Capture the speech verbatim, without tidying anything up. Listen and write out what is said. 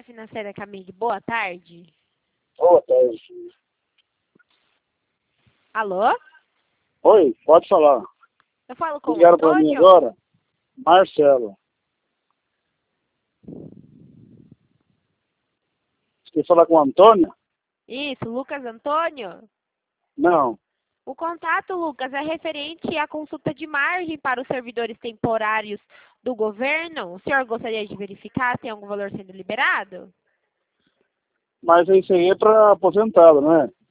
Sebrae Financeira Camille, boa tarde. Boa tarde. Alô? Oi, pode falar. Eu falo com o Ligaram para mim Antônio? agora? Marcelo. Você quer falar com o Antônio? Isso, Lucas Antônio? Não. O contato, Lucas, é referente à consulta de margem para os servidores temporários do governo. O senhor gostaria de verificar se tem algum valor sendo liberado? Mas isso aí é para aposentado, não é?